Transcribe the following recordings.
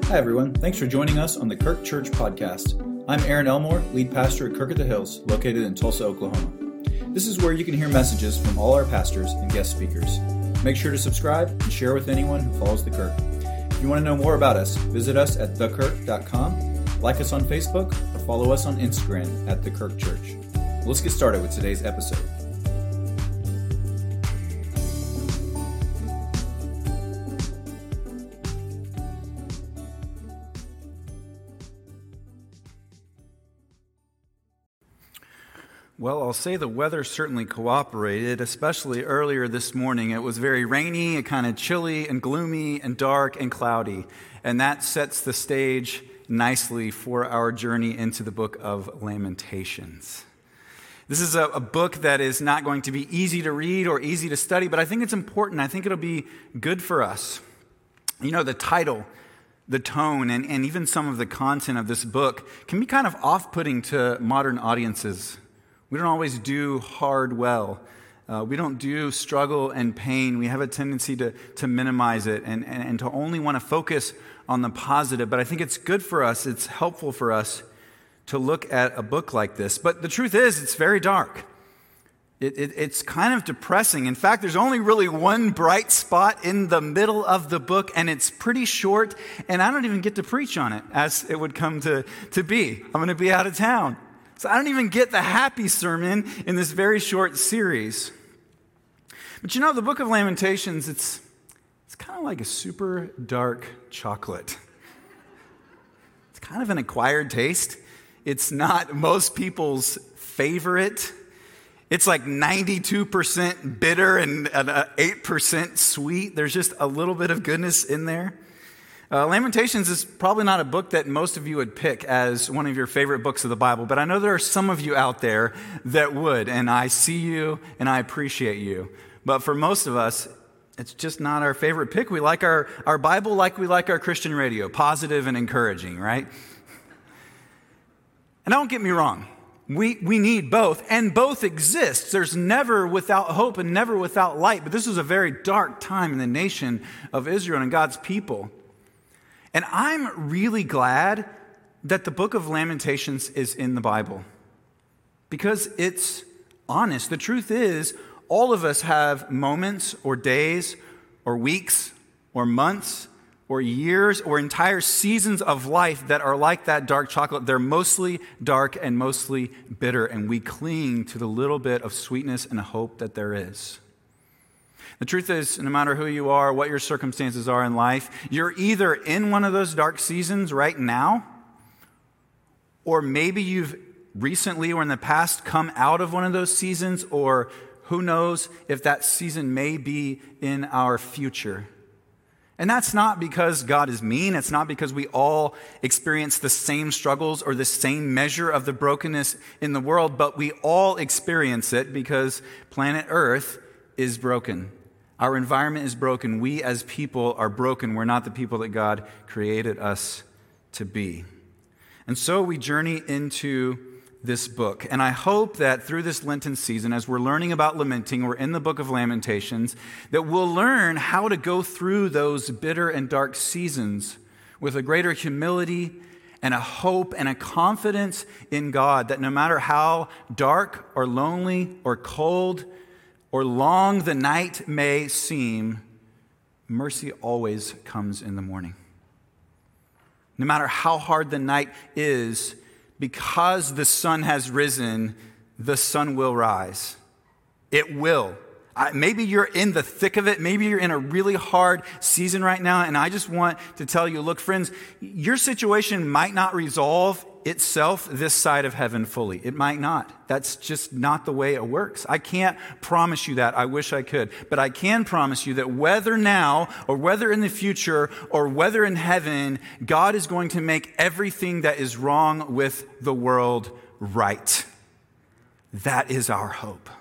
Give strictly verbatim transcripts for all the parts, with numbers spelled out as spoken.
Hi everyone, thanks for joining us on the Kirk Church Podcast. I'm Aaron Elmore, lead pastor at Kirk at the Hills, located in Tulsa, Oklahoma. This is where you can hear messages from all our pastors and guest speakers. Make sure to subscribe and share with anyone who follows the Kirk. If you want to know more about us, visit us at the kirk dot com, like us on Facebook, or follow us on Instagram at The Kirk Church. Let's get started with today's episode. Well, I'll say the weather certainly cooperated, especially earlier this morning. It was very rainy, kind of chilly and gloomy and dark and cloudy, and that sets the stage nicely for our journey into the book of Lamentations. This is a, a book that is not going to be easy to read or easy to study, but I think it's important. I think it'll be good for us. You know, the title, the tone, and, and even some of the content of this book can be kind of off-putting to modern audiences. We don't always do hard well. Uh, we don't do struggle and pain. We have a tendency to, to minimize it and, and, and to only want to focus on the positive. But I think it's good for us, it's helpful for us to look at a book like this. But the truth is, it's very dark. It, it, it's kind of depressing. In fact, there's only really one bright spot in the middle of the book, and it's pretty short, and I don't even get to preach on it, as it would come to, to be. I'm going to be out of town. So I don't even get the happy sermon in this very short series. But you know, the book of Lamentations, it's, it's kind of like a super dark chocolate. It's kind of an acquired taste. It's not most people's favorite. It's like ninety-two percent bitter and eight percent sweet. There's just a little bit of goodness in there. Uh, Lamentations is probably not a book that most of you would pick as one of your favorite books of the Bible, but I know there are some of you out there that would, and I see you and I appreciate you. But for most of us, it's just not our favorite pick. We like our, our Bible like we like our Christian radio, positive and encouraging, right? And don't get me wrong, we, we need both, and both exist. There's never without hope and never without light, but this was a very dark time in the nation of Israel and God's people. And I'm really glad that the book of Lamentations is in the Bible because it's honest. The truth is, all of us have moments or days or weeks or months or years or entire seasons of life that are like that dark chocolate. They're mostly dark and mostly bitter, and we cling to the little bit of sweetness and hope that there is. The truth is, no matter who you are, what your circumstances are in life, you're either in one of those dark seasons right now, or maybe you've recently or in the past come out of one of those seasons, or who knows if that season may be in our future. And that's not because God is mean. It's not because we all experience the same struggles or the same measure of the brokenness in the world, but we all experience it because planet Earth is broken. Our environment is broken. We as people are broken. We're not the people that God created us to be. And so we journey into this book. And I hope that through this Lenten season, as we're learning about lamenting, we're in the book of Lamentations, that we'll learn how to go through those bitter and dark seasons with a greater humility and a hope and a confidence in God that no matter how dark or lonely or cold or long the night may seem, mercy always comes in the morning. No matter how hard the night is, because the sun has risen, the sun will rise. It will. I, maybe you're in the thick of it. Maybe you're in a really hard season right now. And I just want to tell you, look, friends, your situation might not resolve itself this side of heaven fully. It might not. That's just not the way it works. I can't promise you that. I wish I could. But I can promise you that whether now or whether in the future or whether in heaven, God is going to make everything that is wrong with the world right. That is our hope.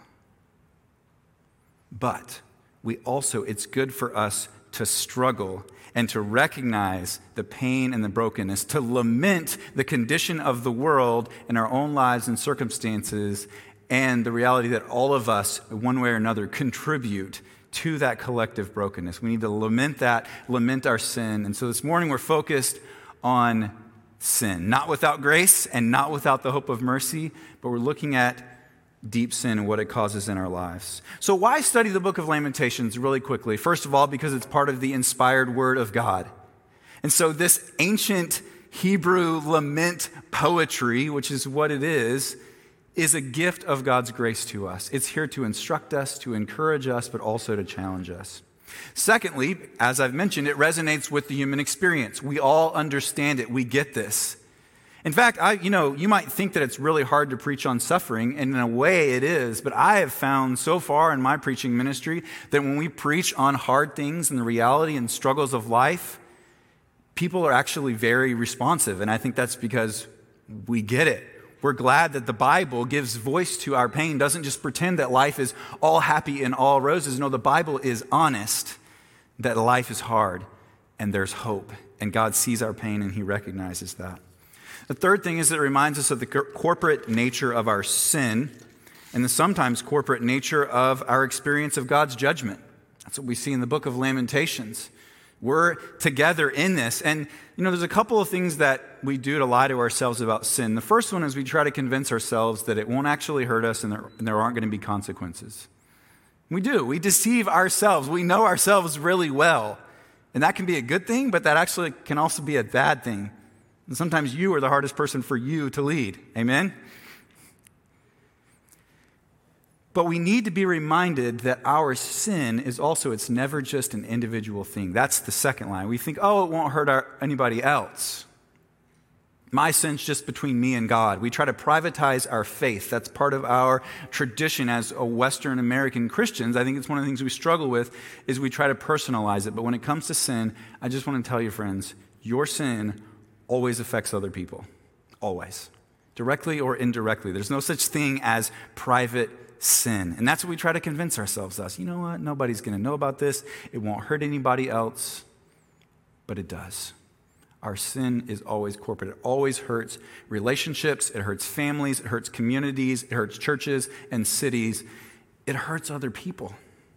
But we also, it's good for us to struggle and to recognize the pain and the brokenness, to lament the condition of the world in our own lives and circumstances, and the reality that all of us, one way or another, contribute to that collective brokenness. We need to lament that, lament our sin. And so this morning we're focused on sin. Not without grace and not without the hope of mercy, but we're looking at deep sin and what it causes in our lives. So why study the book of Lamentations really quickly? First of all, because it's part of the inspired word of God. And so this ancient Hebrew lament poetry, which is what it is, is a gift of God's grace to us. It's here to instruct us, to encourage us, but also to challenge us. Secondly, as I've mentioned, it resonates with the human experience. We all understand it. We get this. In fact, I, you know, you might think that it's really hard to preach on suffering, and in a way it is, but I have found so far in my preaching ministry that when we preach on hard things and the reality and struggles of life, people are actually very responsive, and I think that's because we get it. We're glad that the Bible gives voice to our pain, doesn't just pretend that life is all happy and all roses. No, the Bible is honest that life is hard and there's hope, and God sees our pain and he recognizes that. The third thing is that it reminds us of the corporate nature of our sin and the sometimes corporate nature of our experience of God's judgment. That's what we see in the book of Lamentations. We're together in this. And, you know, there's a couple of things that we do to lie to ourselves about sin. The first one is we try to convince ourselves that it won't actually hurt us and there, and there aren't going to be consequences. We do. We deceive ourselves. We know ourselves really well. And that can be a good thing, but that actually can also be a bad thing. And sometimes you are the hardest person for you to lead. Amen? But we need to be reminded that our sin is also, it's never just an individual thing. That's the second line. We think, oh, it won't hurt our, anybody else. My sin's just between me and God. We try to privatize our faith. That's part of our tradition as a Western American Christians. I think it's one of the things we struggle with is we try to personalize it. But when it comes to sin, I just want to tell you, friends, your sin always affects other people. Always. Directly or indirectly. There's no such thing as private sin. And that's what we try to convince ourselves of. You know what? Nobody's going to know about this. It won't hurt anybody else. But it does. Our sin is always corporate. It always hurts relationships. It hurts families. It hurts communities. It hurts churches and cities. It hurts other people.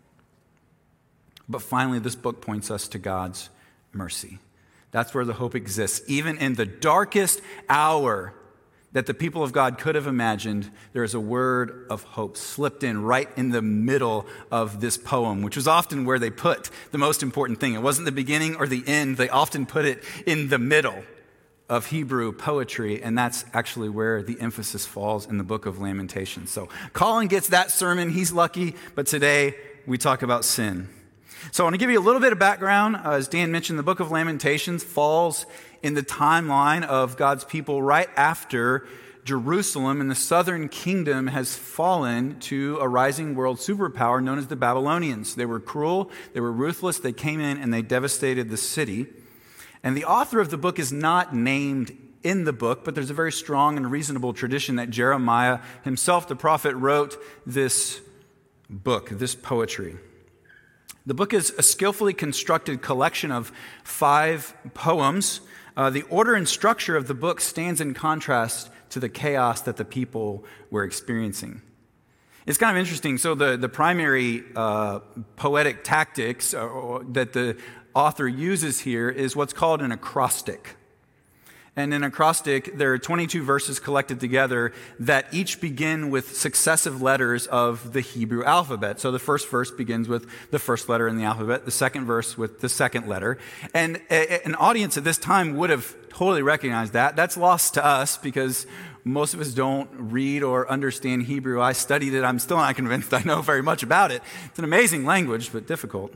But finally, this book points us to God's mercy. That's where the hope exists. Even in the darkest hour that the people of God could have imagined, there is a word of hope slipped in right in the middle of this poem, which was often where they put the most important thing. It wasn't the beginning or the end. They often put it in the middle of Hebrew poetry, and that's actually where the emphasis falls in the book of Lamentations. So Colin gets that sermon. He's lucky, but today we talk about sin. So I want to give you a little bit of background. Uh, as Dan mentioned, the book of Lamentations falls in the timeline of God's people right after Jerusalem and the southern kingdom has fallen to a rising world superpower known as the Babylonians. They were cruel, they were ruthless, they came in and they devastated the city. And the author of the book is not named in the book, but there's a very strong and reasonable tradition that Jeremiah himself, the prophet, wrote this book, this poetry. The book is a skillfully constructed collection of five poems. Uh, the order and structure of the book stands in contrast to the chaos that the people were experiencing. It's kind of interesting. So the, the primary uh, poetic tactics uh, that the author uses here is what's called an acrostic. And in acrostic, there are twenty-two verses collected together that each begin with successive letters of the Hebrew alphabet. So the first verse begins with the first letter in the alphabet, the second verse with the second letter. And a, an audience at this time would have totally recognized that. That's lost to us because most of us don't read or understand Hebrew. I studied it. I'm still not convinced I know very much about it. It's an amazing language, but difficult.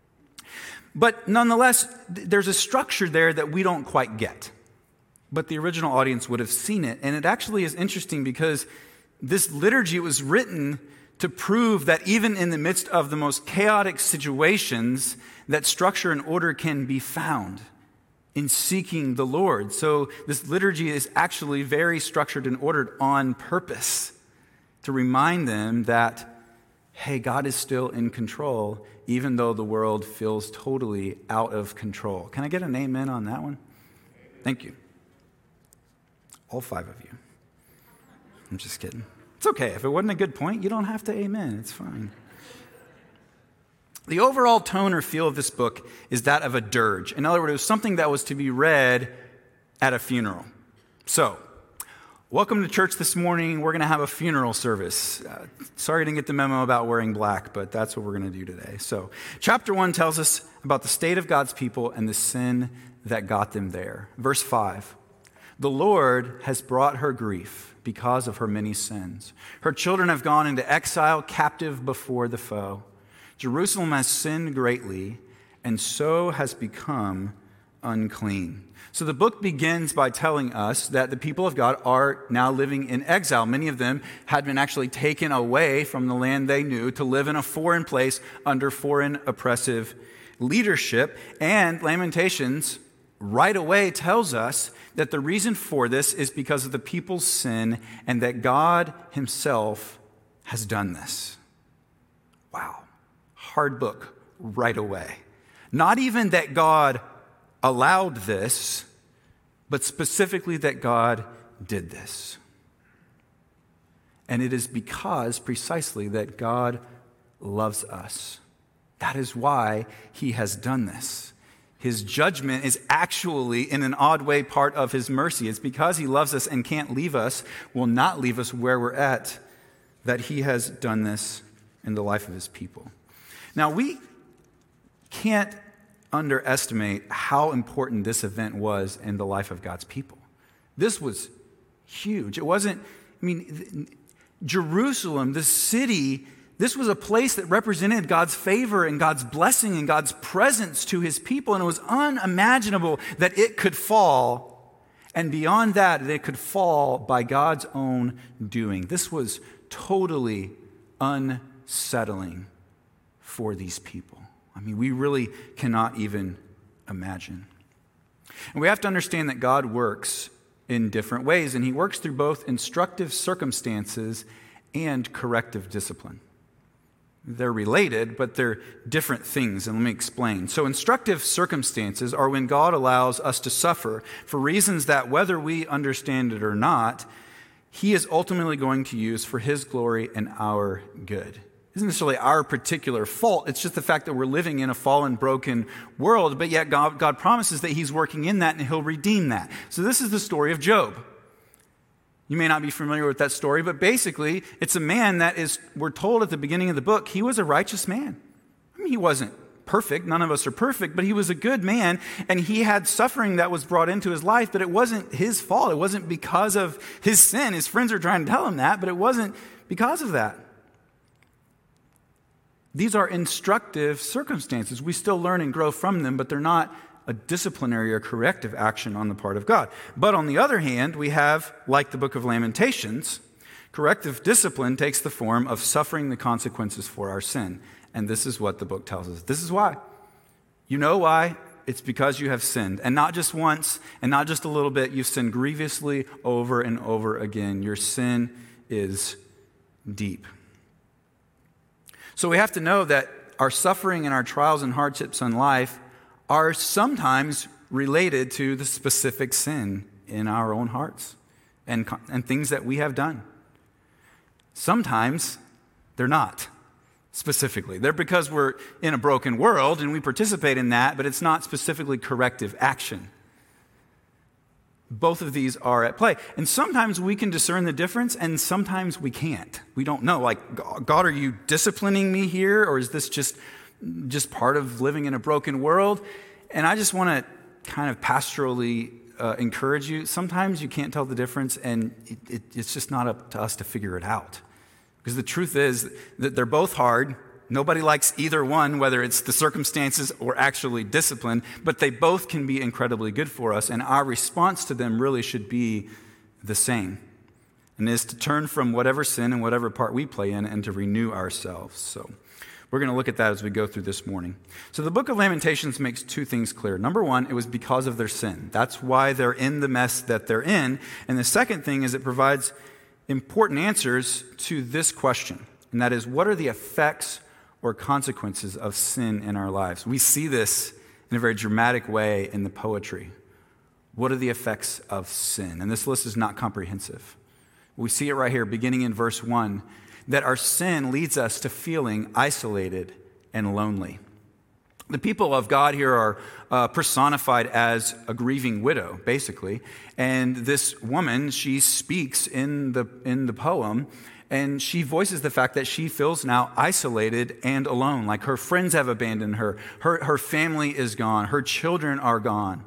But nonetheless, there's a structure there that we don't quite get. But the original audience would have seen it. And it actually is interesting because this liturgy was written to prove that even in the midst of the most chaotic situations, that structure and order can be found in seeking the Lord. So this liturgy is actually very structured and ordered on purpose to remind them that, hey, God is still in control, even though the world feels totally out of control. Can I get an amen on that one? Thank you. All five of you. I'm just kidding. It's okay. If it wasn't a good point, you don't have to amen. It's fine. The overall tone or feel of this book is that of a dirge. In other words, it was something that was to be read at a funeral. So, welcome to church this morning. We're going to have a funeral service. Uh, sorry I didn't get the memo about wearing black, but that's what we're going to do today. So, chapter one tells us about the state of God's people and the sin that got them there. Verse five, the Lord has brought her grief because of her many sins. Her children have gone into exile, captive before the foe. Jerusalem has sinned greatly, and so has become unclean. So the book begins by telling us that the people of God are now living in exile. Many of them had been actually taken away from the land they knew to live in a foreign place under foreign oppressive leadership. And Lamentations right away tells us that the reason for this is because of the people's sin and that God himself has done this. Wow. Hard book right away. Not even that God allowed this, but specifically that God did this. And it is because precisely that God loves us. That is why he has done this. His judgment is actually, in an odd way, part of his mercy. It's because he loves us and can't leave us, will not leave us where we're at, that he has done this in the life of his people. Now, we can't underestimate how important this event was in the life of God's people. This was huge. It wasn't, I mean, Jerusalem, the city, this was a place that represented God's favor and God's blessing and God's presence to his people, and it was unimaginable that it could fall, and beyond that, that it could fall by God's own doing. This was totally unsettling for these people. I mean, we really cannot even imagine. And we have to understand that God works in different ways, and he works through both instructive circumstances and corrective discipline. They're related, but they're different things, and let me explain. So instructive circumstances are when God allows us to suffer for reasons that, whether we understand it or not, he is ultimately going to use for his glory and our good. It isn't necessarily our particular fault. It's just the fact that we're living in a fallen, broken world, but yet God, God promises that he's working in that and he'll redeem that. So this is the story of Job. You may not be familiar with that story, but basically it's a man that is, we're told at the beginning of the book, he was a righteous man. I mean, he wasn't perfect. None of us are perfect, but he was a good man, and he had suffering that was brought into his life, but it wasn't his fault. It wasn't because of his sin. His friends are trying to tell him that, but it wasn't because of that. These are instructive circumstances. We still learn and grow from them, but they're not a disciplinary or corrective action on the part of God. But on the other hand, we have, like the book of Lamentations, corrective discipline takes the form of suffering the consequences for our sin. And this is what the book tells us. This is why. You know why? It's because you have sinned. And not just once, and not just a little bit. You've sinned grievously over and over again. Your sin is deep. So we have to know that our suffering and our trials and hardships in life are sometimes related to the specific sin in our own hearts and, and things that we have done. Sometimes they're not specifically. They're because we're in a broken world and we participate in that, but it's not specifically corrective action. Both of these are at play. And sometimes we can discern the difference, and sometimes we can't. We don't know. Like, God, are you disciplining me here? Or is this just, just part of living in a broken world? And I just want to kind of pastorally uh, encourage you. Sometimes you can't tell the difference, and it, it, it's just not up to us to figure it out. Because the truth is that they're both hard. Nobody likes either one, whether it's the circumstances or actually discipline, but they both can be incredibly good for us, and our response to them really should be the same, and is to turn from whatever sin and whatever part we play in and to renew ourselves. So we're going to look at that as we go through this morning. So the book of Lamentations makes two things clear. Number one, it was because of their sin. That's why they're in the mess that they're in. And the second thing is it provides important answers to this question, and that is, what are the effects or consequences of sin in our lives? We see this in a very dramatic way in the poetry. What are the effects of sin? And this list is not comprehensive. We see it right here, beginning in verse one, that our sin leads us to feeling isolated and lonely. The people of God here are uh, personified as a grieving widow, basically. And this woman, she speaks in the in the poem, and she voices the fact that she feels now isolated and alone, like her friends have abandoned her. Her, her family is gone. Her children are gone.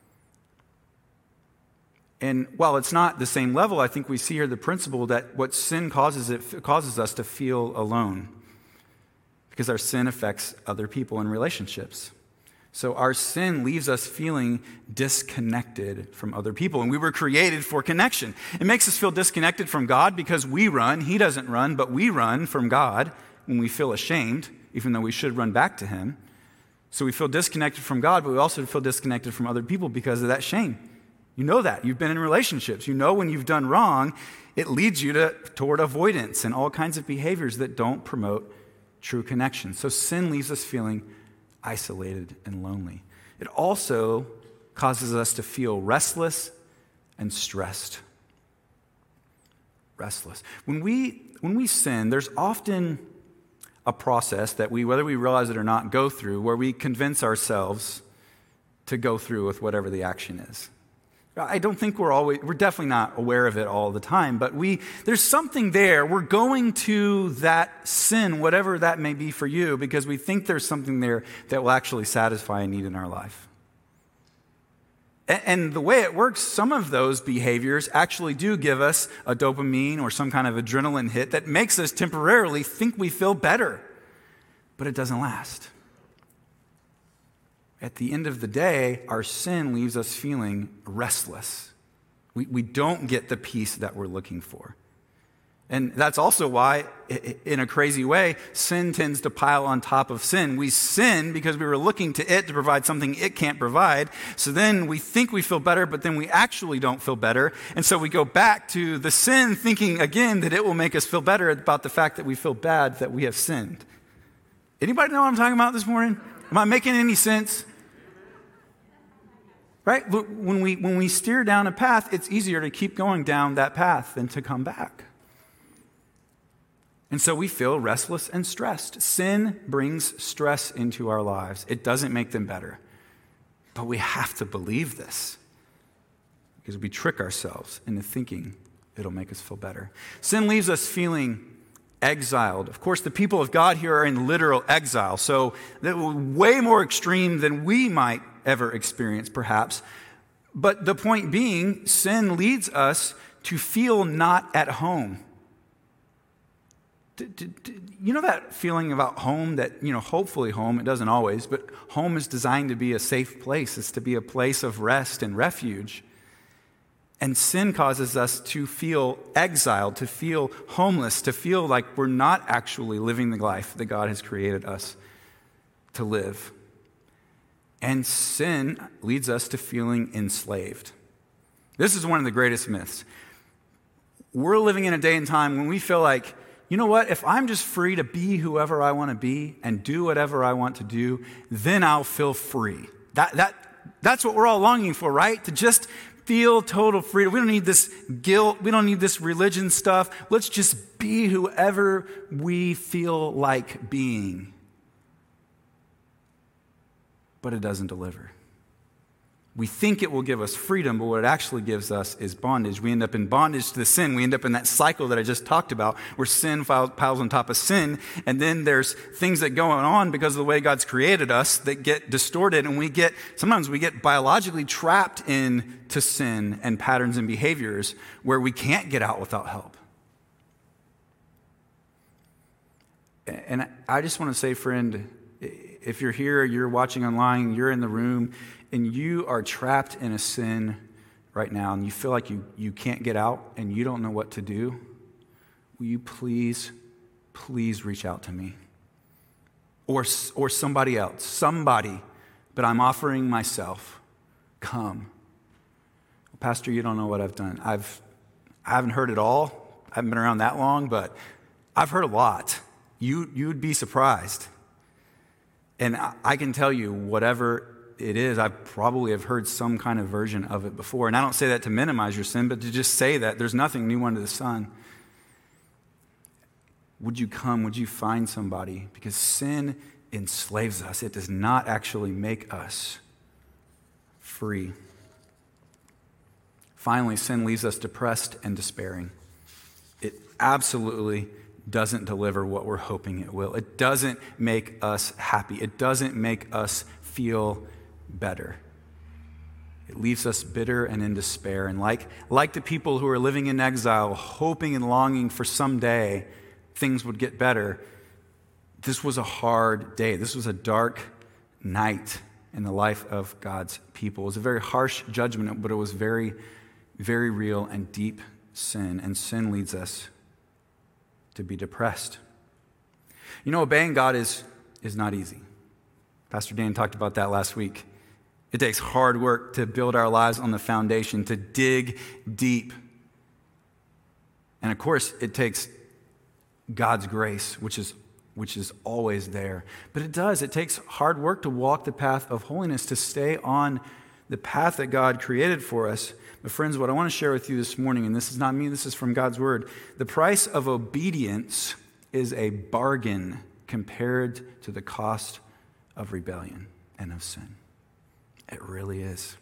And while it's not the same level, I think we see here the principle that what sin causes, it causes us to feel alone, because our sin affects other people and relationships. So our sin leaves us feeling disconnected from other people, and we were created for connection. It makes us feel disconnected from God because we run. He doesn't run, but we run from God when we feel ashamed, even though we should run back to him. So we feel disconnected from God, but we also feel disconnected from other people because of that shame. You know that. You've been in relationships. You know when you've done wrong, it leads you to toward avoidance and all kinds of behaviors that don't promote true connection. So sin leaves us feeling isolated and lonely. It also causes us to feel restless and stressed. Restless. When we when we sin, there's often a process that we, whether we realize it or not, go through where we convince ourselves to go through with whatever the action is. I don't think we're always, we're definitely not aware of it all the time, but we, there's something there. We're going to that sin, whatever that may be for you, because we think there's something there that will actually satisfy a need in our life. And, and the way it works, some of those behaviors actually do give us a dopamine or some kind of adrenaline hit that makes us temporarily think we feel better, but it doesn't last. At the end of the day, our sin leaves us feeling restless. We, we don't get the peace that we're looking for. And that's also why, in a crazy way, sin tends to pile on top of sin. We sin because we were looking to it to provide something it can't provide. So then we think we feel better, but then we actually don't feel better. And so we go back to the sin thinking again that it will make us feel better about the fact that we feel bad that we have sinned. Anybody know what I'm talking about this morning? Am I making any sense? Right? When we, when we steer down a path, it's easier to keep going down that path than to come back. And so we feel restless and stressed. Sin brings stress into our lives. It doesn't make them better. But we have to believe this because we trick ourselves into thinking it'll make us feel better. Sin leaves us feeling exiled. Of course, the people of God here are in literal exile, so that was way more extreme than we might ever experience, perhaps. But the point being, sin leads us to feel not at home. You know that feeling about home that, you know, hopefully home, it doesn't always, but home is designed to be a safe place. It's to be a place of rest and refuge. And sin causes us to feel exiled, to feel homeless, to feel like we're not actually living the life that God has created us to live. And sin leads us to feeling enslaved. This is one of the greatest myths. We're living in a day and time when we feel like, you know what, if I'm just free to be whoever I want to be and do whatever I want to do, then I'll feel free. That, that, that's what we're all longing for, right? To just feel total freedom. We don't need this guilt. We don't need this religion stuff. Let's just be whoever we feel like being. But it doesn't deliver. We think it will give us freedom, but what it actually gives us is bondage. We end up in bondage to the sin. We end up in that cycle that I just talked about, where sin piles on top of sin, and then there's things that go on because of the way God's created us that get distorted, and we get, sometimes we get biologically trapped into sin and patterns and behaviors where we can't get out without help. And I just want to say, friend, if you're here, you're watching online, you're in the room, and you are trapped in a sin right now, and you feel like you, you can't get out and you don't know what to do, will you please, please reach out to me? Or, or somebody else, somebody, but I'm offering myself. Come. Pastor, you don't know what I've done. I've, I haven't heard it all. I haven't been around that long, but I've heard a lot. You, you'd be surprised. And I can tell you, whatever it is, I probably have heard some kind of version of it before. And I don't say that to minimize your sin, but to just say that there's nothing new under the sun. Would you come? Would you find somebody? Because sin enslaves us. It does not actually make us free. Finally, sin leaves us depressed and despairing. It absolutely doesn't deliver what we're hoping it will. It doesn't make us happy. It doesn't make us feel better. It leaves us bitter and in despair. And like, like the people who are living in exile, hoping and longing for someday things would get better, this was a hard day. This was a dark night in the life of God's people. It was a very harsh judgment, but it was very, very real and deep sin. And sin leads us to be depressed. You know, obeying God is, is not easy. Pastor Dan talked about that last week. It takes hard work to build our lives on the foundation, to dig deep. And of course, it takes God's grace, which is which is always there. But it does. It takes hard work to walk the path of holiness, to stay on the path that God created for us. But friends, what I want to share with you this morning, and this is not me, this is from God's word, the price of obedience is a bargain compared to the cost of rebellion and of sin. It really is.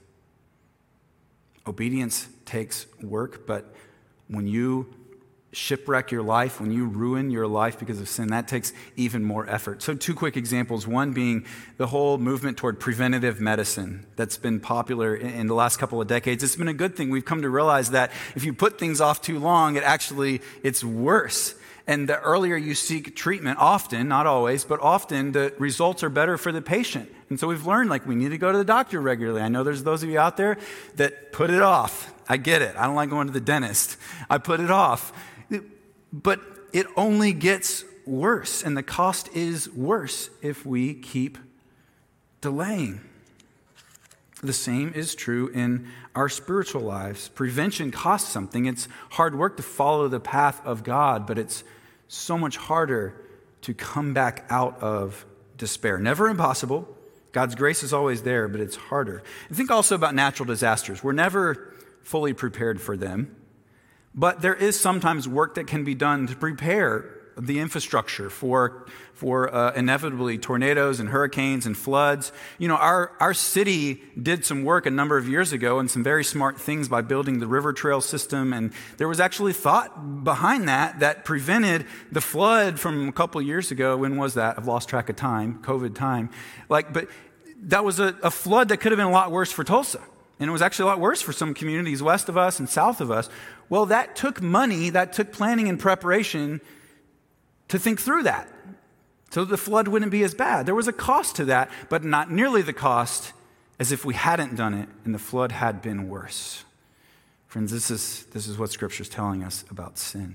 Obedience takes work, but when you shipwreck your life, when you ruin your life because of sin, that takes even more effort. So two quick examples, one being the whole movement toward preventative medicine that's been popular in the last couple of decades. It's been a good thing. We've come to realize that if you put things off too long, it actually, it's worse. And the earlier you seek treatment, often, not always, but often the results are better for the patient. And so we've learned, like, we need to go to the doctor regularly. I know there's those of you out there that put it off. I get it. I don't like going to the dentist. I put it off. But it only gets worse, and the cost is worse if we keep delaying. The same is true in our spiritual lives. Prevention costs something. It's hard work to follow the path of God, but it's so much harder to come back out of despair. Never impossible. God's grace is always there, but it's harder. And think also about natural disasters. We're never fully prepared for them. But there is sometimes work that can be done to prepare the infrastructure for, for uh, inevitably tornadoes and hurricanes and floods. You know, our, our city did some work a number of years ago and some very smart things by building the river trail system. And there was actually thought behind that that prevented the flood from a couple of years ago. When was that? I've lost track of time, COVID time. Like, but that was a, a flood that could have been a lot worse for Tulsa. And it was actually a lot worse for some communities west of us and south of us. Well, that took money, that took planning and preparation to think through that, so that the flood wouldn't be as bad. There was a cost to that, but not nearly the cost as if we hadn't done it and the flood had been worse. Friends, this is, this is what Scripture is telling us about sin.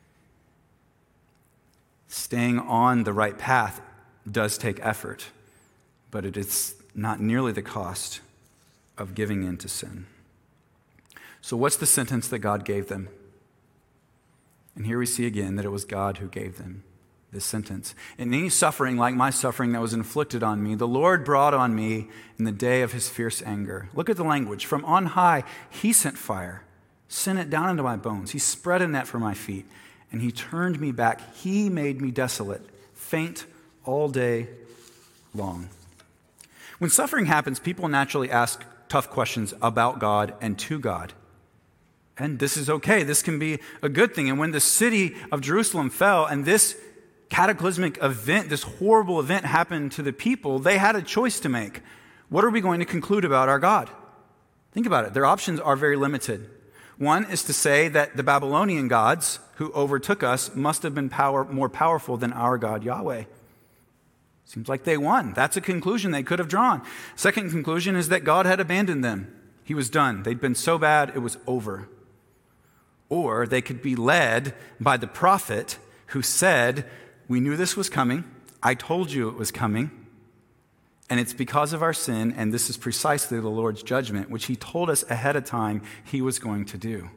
Staying on the right path does take effort, but it is not nearly the cost of giving in to sin. So what's the sentence that God gave them? And here we see again that it was God who gave them this sentence. In any suffering like my suffering that was inflicted on me, the Lord brought on me in the day of his fierce anger. Look at the language. From on high, he sent fire, sent it down into my bones. He spread a net for my feet, and he turned me back. He made me desolate, faint all day long. When suffering happens, people naturally ask tough questions about God and to God. And this is okay. This can be a good thing. And when the city of Jerusalem fell and this cataclysmic event, this horrible event happened to the people, they had a choice to make. What are we going to conclude about our God? Think about it. Their options are very limited. One is to say that the Babylonian gods who overtook us must have been power, more powerful than our God, Yahweh. Seems like they won. That's a conclusion they could have drawn. Second conclusion is that God had abandoned them. He was done. They'd been so bad, it was over. Or they could be led by the prophet who said, we knew this was coming. I told you it was coming. And it's because of our sin, and this is precisely the Lord's judgment, which he told us ahead of time he was going to do.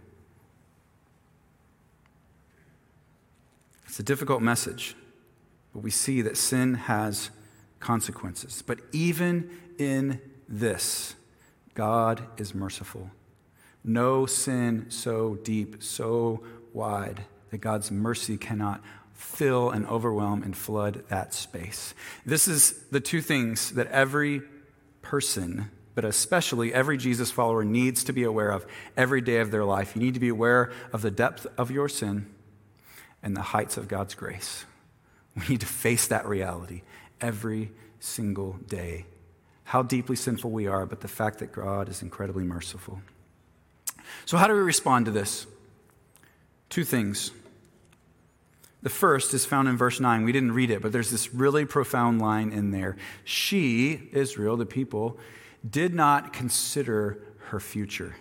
It's a difficult message, but we see that sin has consequences. But even in this, God is merciful. No sin so deep, so wide, that God's mercy cannot fill and overwhelm and flood that space. This is the two things that every person, but especially every Jesus follower, needs to be aware of every day of their life. You need to be aware of the depth of your sin and the heights of God's grace. We need to face that reality every single day. How deeply sinful we are, but the fact that God is incredibly merciful. So how do we respond to this? Two things. The first is found in verse nine. We didn't read it, but there's this really profound line in there. She, Israel, the people, did not consider her future.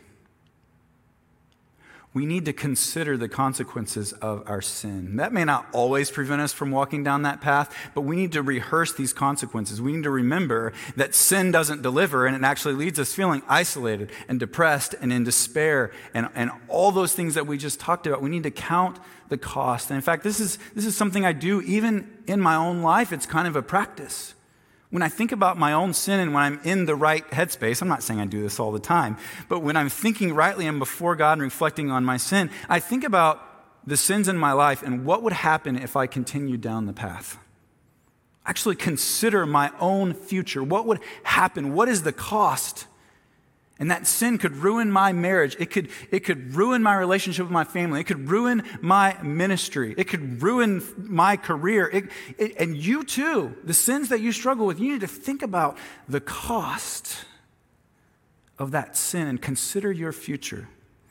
We need to consider the consequences of our sin. That may not always prevent us from walking down that path, but we need to rehearse these consequences. We need to remember that sin doesn't deliver, and it actually leaves us feeling isolated and depressed and in despair and, and all those things that we just talked about. We need to count the cost. And in fact, this is, this is something I do even in my own life. It's kind of a practice. When I think about my own sin and when I'm in the right headspace, I'm not saying I do this all the time, but when I'm thinking rightly and before God and reflecting on my sin, I think about the sins in my life and what would happen if I continued down the path. Actually consider my own future. What would happen? What is the cost? And that sin could ruin my marriage. It could, it could ruin my relationship with my family. It could ruin my ministry. It could ruin my career. It, it, and you too, the sins that you struggle with, you need to think about the cost of that sin and consider your future.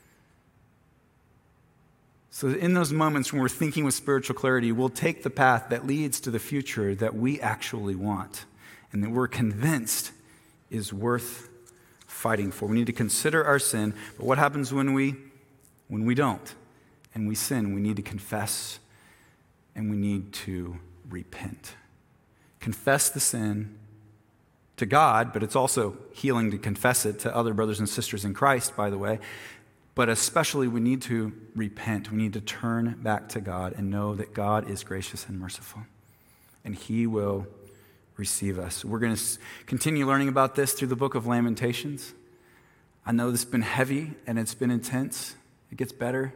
So that in those moments when we're thinking with spiritual clarity, we'll take the path that leads to the future that we actually want and that we're convinced is worth fighting for. We need to consider our sin, but what happens when we when we don't and we sin? We need to confess and we need to repent. Confess the sin to God, but it's also healing to confess it to other brothers and sisters in Christ, by the way. But especially we need to repent. We need to turn back to God and know that God is gracious and merciful, and He will receive us. We're going to continue learning about this through the book of Lamentations. I know this has been heavy and it's been intense. It gets better.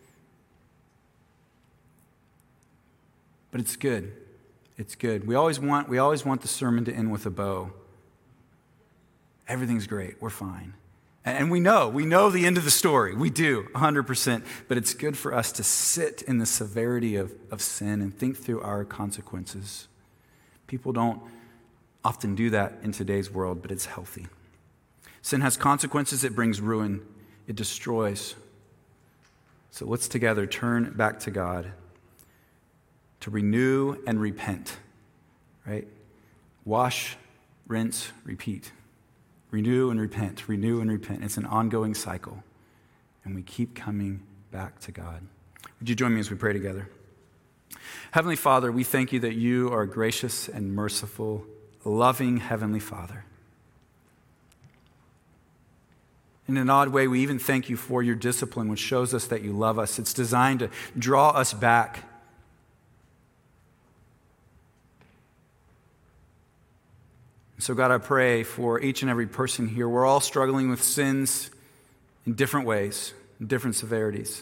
But it's good. It's good. We always want, we always want the sermon to end with a bow. Everything's great. We're fine. And we know, we know the end of the story. We do, one hundred percent. But it's good for us to sit in the severity of, of sin and think through our consequences. People don't often do that in today's world, but it's healthy. Sin has consequences. It brings ruin. It destroys. So let's together turn back to God to renew and repent, right? Wash, rinse, repeat. Renew and repent, renew and repent. It's an ongoing cycle, and we keep coming back to God. Would you join me as we pray together? Heavenly Father, we thank you that you are gracious and merciful, loving Heavenly Father. In an odd way, we even thank you for your discipline, which shows us that you love us. It's designed to draw us back. So God, I pray for each and every person here. We're all struggling with sins in different ways, in different severities.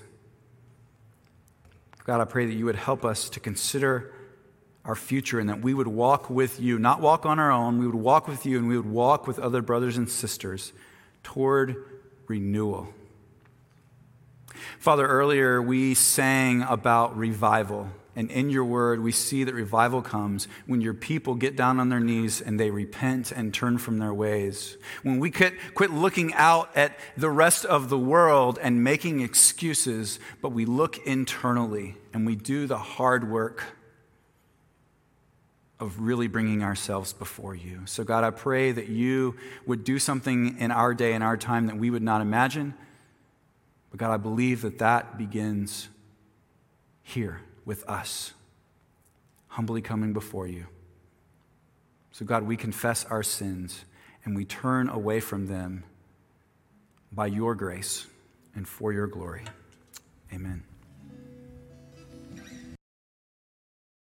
God, I pray that you would help us to consider our future and that we would walk with you, not walk on our own. We would walk with you and we would walk with other brothers and sisters toward renewal. Father, earlier we sang about revival. And in your word, we see that revival comes when your people get down on their knees and they repent and turn from their ways. When we quit, quit looking out at the rest of the world and making excuses, but we look internally and we do the hard work of really bringing ourselves before you. So God, I pray that you would do something in our day and our time that we would not imagine. But God, I believe that that begins here with us, humbly coming before you. So God, we confess our sins and we turn away from them by your grace and for your glory. Amen.